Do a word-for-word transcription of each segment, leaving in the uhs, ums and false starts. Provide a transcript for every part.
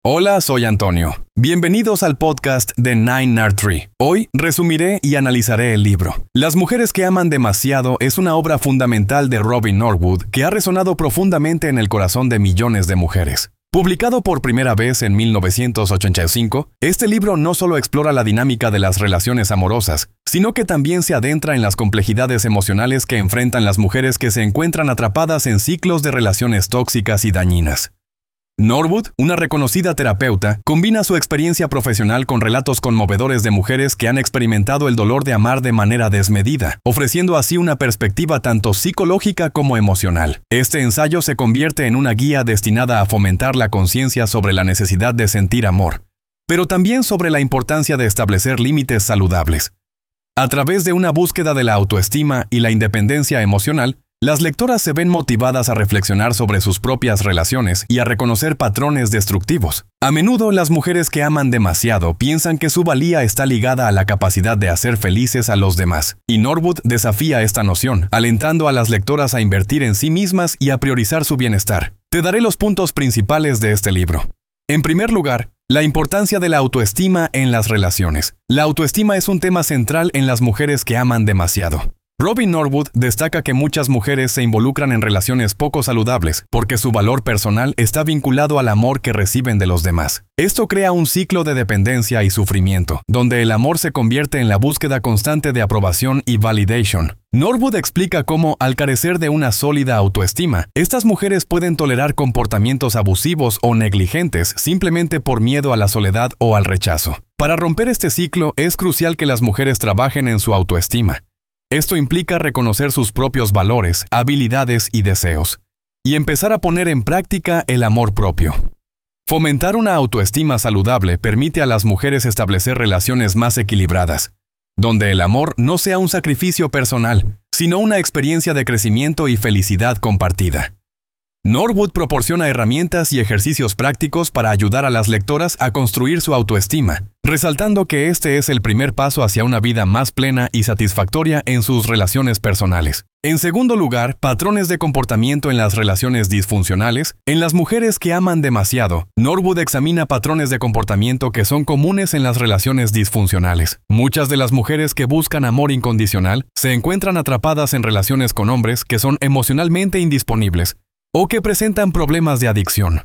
Hola, soy Antonio. Bienvenidos al podcast de Nine Nard Tree. Hoy resumiré y analizaré el libro. Las mujeres que aman demasiado es una obra fundamental de Robin Norwood que ha resonado profundamente en el corazón de millones de mujeres. Publicado por primera vez en mil novecientos ochenta y cinco, este libro no solo explora la dinámica de las relaciones amorosas, sino que también se adentra en las complejidades emocionales que enfrentan las mujeres que se encuentran atrapadas en ciclos de relaciones tóxicas y dañinas. Norwood, una reconocida terapeuta, combina su experiencia profesional con relatos conmovedores de mujeres que han experimentado el dolor de amar de manera desmedida, ofreciendo así una perspectiva tanto psicológica como emocional. Este ensayo se convierte en una guía destinada a fomentar la conciencia sobre la necesidad de sentir amor, pero también sobre la importancia de establecer límites saludables. A través de una búsqueda de la autoestima y la independencia emocional, las lectoras se ven motivadas a reflexionar sobre sus propias relaciones y a reconocer patrones destructivos. A menudo, las mujeres que aman demasiado piensan que su valía está ligada a la capacidad de hacer felices a los demás, y Norwood desafía esta noción, alentando a las lectoras a invertir en sí mismas y a priorizar su bienestar. Te daré los puntos principales de este libro. En primer lugar, la importancia de la autoestima en las relaciones. La autoestima es un tema central en las mujeres que aman demasiado. Robin Norwood destaca que muchas mujeres se involucran en relaciones poco saludables porque su valor personal está vinculado al amor que reciben de los demás. Esto crea un ciclo de dependencia y sufrimiento, donde el amor se convierte en la búsqueda constante de aprobación y validation. Norwood explica cómo, al carecer de una sólida autoestima, estas mujeres pueden tolerar comportamientos abusivos o negligentes simplemente por miedo a la soledad o al rechazo. Para romper este ciclo, es crucial que las mujeres trabajen en su autoestima. Esto implica reconocer sus propios valores, habilidades y deseos, y empezar a poner en práctica el amor propio. Fomentar una autoestima saludable permite a las mujeres establecer relaciones más equilibradas, donde el amor no sea un sacrificio personal, sino una experiencia de crecimiento y felicidad compartida. Norwood proporciona herramientas y ejercicios prácticos para ayudar a las lectoras a construir su autoestima, resaltando que este es el primer paso hacia una vida más plena y satisfactoria en sus relaciones personales. En segundo lugar, patrones de comportamiento en las relaciones disfuncionales. En las mujeres que aman demasiado, Norwood examina patrones de comportamiento que son comunes en las relaciones disfuncionales. Muchas de las mujeres que buscan amor incondicional se encuentran atrapadas en relaciones con hombres que son emocionalmente indisponibles o que presentan problemas de adicción.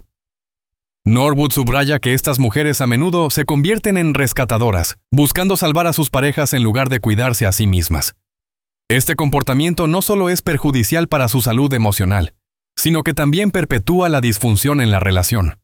Norwood subraya que estas mujeres a menudo se convierten en rescatadoras, buscando salvar a sus parejas en lugar de cuidarse a sí mismas. Este comportamiento no solo es perjudicial para su salud emocional, sino que también perpetúa la disfunción en la relación.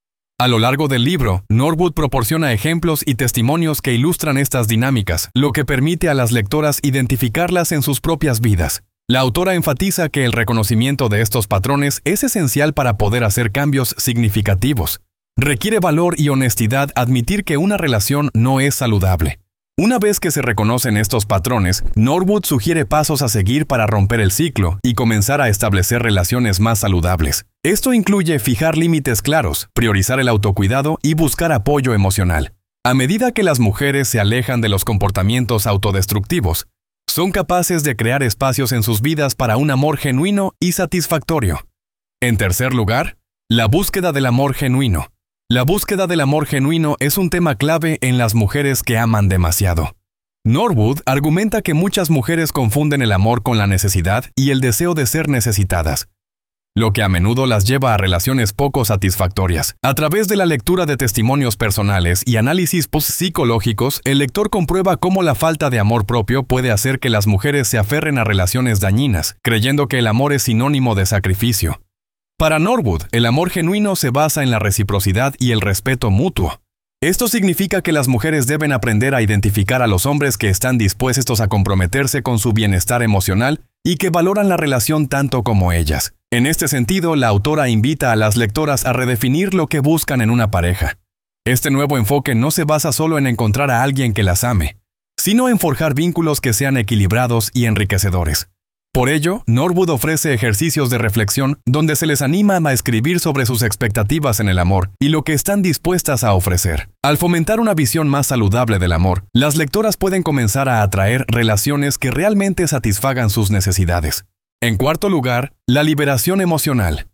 A lo largo del libro, Norwood proporciona ejemplos y testimonios que ilustran estas dinámicas, lo que permite a las lectoras identificarlas en sus propias vidas. La autora enfatiza que el reconocimiento de estos patrones es esencial para poder hacer cambios significativos. Requiere valor y honestidad admitir que una relación no es saludable. Una vez que se reconocen estos patrones, Norwood sugiere pasos a seguir para romper el ciclo y comenzar a establecer relaciones más saludables. Esto incluye fijar límites claros, priorizar el autocuidado y buscar apoyo emocional. A medida que las mujeres se alejan de los comportamientos autodestructivos, son capaces de crear espacios en sus vidas para un amor genuino y satisfactorio. En tercer lugar, la búsqueda del amor genuino. La búsqueda del amor genuino es un tema clave en las mujeres que aman demasiado. Norwood argumenta que muchas mujeres confunden el amor con la necesidad y el deseo de ser necesitadas, lo que a menudo las lleva a relaciones poco satisfactorias. A través de la lectura de testimonios personales y análisis psicológicos, el lector comprueba cómo la falta de amor propio puede hacer que las mujeres se aferren a relaciones dañinas, creyendo que el amor es sinónimo de sacrificio. Para Norwood, el amor genuino se basa en la reciprocidad y el respeto mutuo. Esto significa que las mujeres deben aprender a identificar a los hombres que están dispuestos a comprometerse con su bienestar emocional y que valoran la relación tanto como ellas. En este sentido, la autora invita a las lectoras a redefinir lo que buscan en una pareja. Este nuevo enfoque no se basa solo en encontrar a alguien que las ame, sino en forjar vínculos que sean equilibrados y enriquecedores. Por ello, Norwood ofrece ejercicios de reflexión donde se les anima a escribir sobre sus expectativas en el amor y lo que están dispuestas a ofrecer. Al fomentar una visión más saludable del amor, las lectoras pueden comenzar a atraer relaciones que realmente satisfagan sus necesidades. En cuarto lugar, la liberación emocional.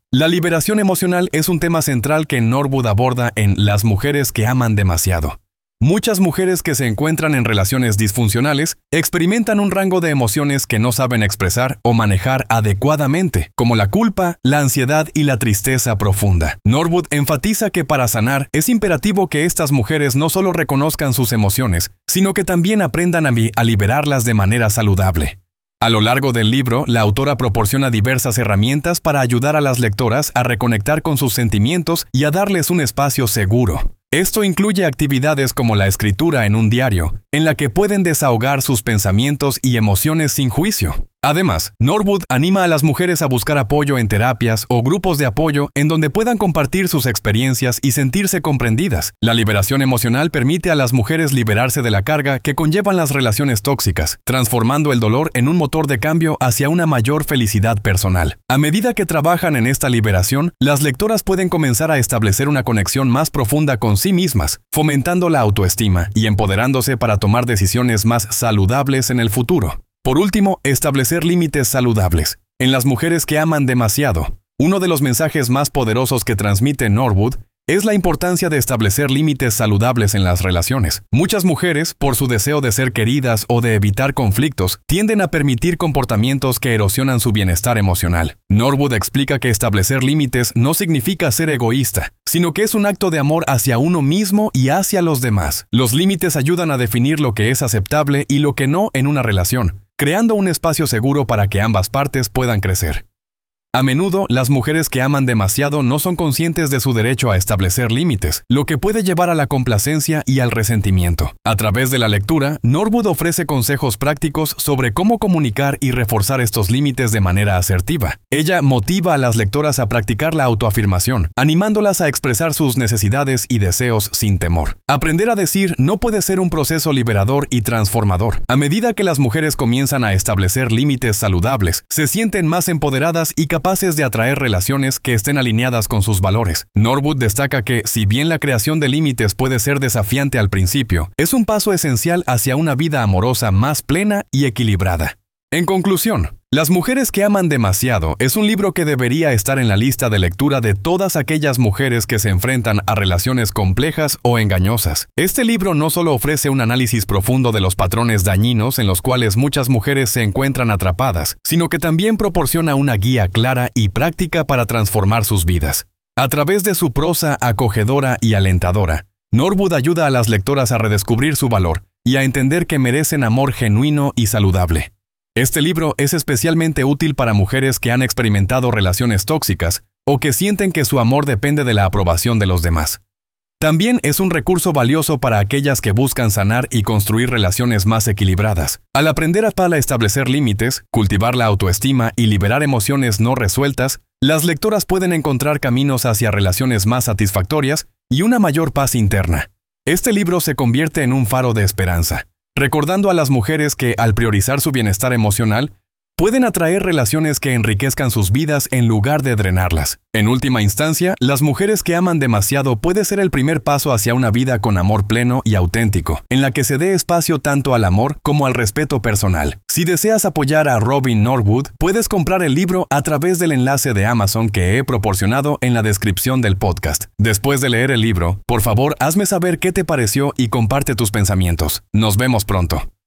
La liberación emocional es un tema central que Norwood aborda en Las mujeres que aman demasiado. Muchas mujeres que se encuentran en relaciones disfuncionales experimentan un rango de emociones que no saben expresar o manejar adecuadamente, como la culpa, la ansiedad y la tristeza profunda. Norwood enfatiza que para sanar es imperativo que estas mujeres no solo reconozcan sus emociones, sino que también aprendan a, a liberarlas de manera saludable. A lo largo del libro, la autora proporciona diversas herramientas para ayudar a las lectoras a reconectar con sus sentimientos y a darles un espacio seguro. Esto incluye actividades como la escritura en un diario, en la que pueden desahogar sus pensamientos y emociones sin juicio. Además, Norwood anima a las mujeres a buscar apoyo en terapias o grupos de apoyo en donde puedan compartir sus experiencias y sentirse comprendidas. La liberación emocional permite a las mujeres liberarse de la carga que conllevan las relaciones tóxicas, transformando el dolor en un motor de cambio hacia una mayor felicidad personal. A medida que trabajan en esta liberación, las lectoras pueden comenzar a establecer una conexión más profunda con sí mismas, fomentando la autoestima y empoderándose para tomar decisiones más saludables en el futuro. Por último, establecer límites saludables. En Las mujeres que aman demasiado, uno de los mensajes más poderosos que transmite Norwood es la importancia de establecer límites saludables en las relaciones. Muchas mujeres, por su deseo de ser queridas o de evitar conflictos, tienden a permitir comportamientos que erosionan su bienestar emocional. Norwood explica que establecer límites no significa ser egoísta, sino que es un acto de amor hacia uno mismo y hacia los demás. Los límites ayudan a definir lo que es aceptable y lo que no en una relación, creando un espacio seguro para que ambas partes puedan crecer. A menudo, las mujeres que aman demasiado no son conscientes de su derecho a establecer límites, lo que puede llevar a la complacencia y al resentimiento. A través de la lectura, Norwood ofrece consejos prácticos sobre cómo comunicar y reforzar estos límites de manera asertiva. Ella motiva a las lectoras a practicar la autoafirmación, animándolas a expresar sus necesidades y deseos sin temor. Aprender a decir no puede ser un proceso liberador y transformador. A medida que las mujeres comienzan a establecer límites saludables, se sienten más empoderadas y capaces capaces de atraer relaciones que estén alineadas con sus valores. Norwood destaca que, si bien la creación de límites puede ser desafiante al principio, es un paso esencial hacia una vida amorosa más plena y equilibrada. En conclusión, Las mujeres que aman demasiado es un libro que debería estar en la lista de lectura de todas aquellas mujeres que se enfrentan a relaciones complejas o engañosas. Este libro no solo ofrece un análisis profundo de los patrones dañinos en los cuales muchas mujeres se encuentran atrapadas, sino que también proporciona una guía clara y práctica para transformar sus vidas. A través de su prosa acogedora y alentadora, Norwood ayuda a las lectoras a redescubrir su valor y a entender que merecen amor genuino y saludable. Este libro es especialmente útil para mujeres que han experimentado relaciones tóxicas o que sienten que su amor depende de la aprobación de los demás. También es un recurso valioso para aquellas que buscan sanar y construir relaciones más equilibradas. Al aprender a Pala establecer límites, cultivar la autoestima y liberar emociones no resueltas, las lectoras pueden encontrar caminos hacia relaciones más satisfactorias y una mayor paz interna. Este libro se convierte en un faro de esperanza, recordando a las mujeres que, al priorizar su bienestar emocional, pueden atraer relaciones que enriquezcan sus vidas en lugar de drenarlas. En última instancia, las mujeres que aman demasiado puede ser el primer paso hacia una vida con amor pleno y auténtico, en la que se dé espacio tanto al amor como al respeto personal. Si deseas apoyar a Robin Norwood, puedes comprar el libro a través del enlace de Amazon que he proporcionado en la descripción del podcast. Después de leer el libro, por favor, hazme saber qué te pareció y comparte tus pensamientos. Nos vemos pronto.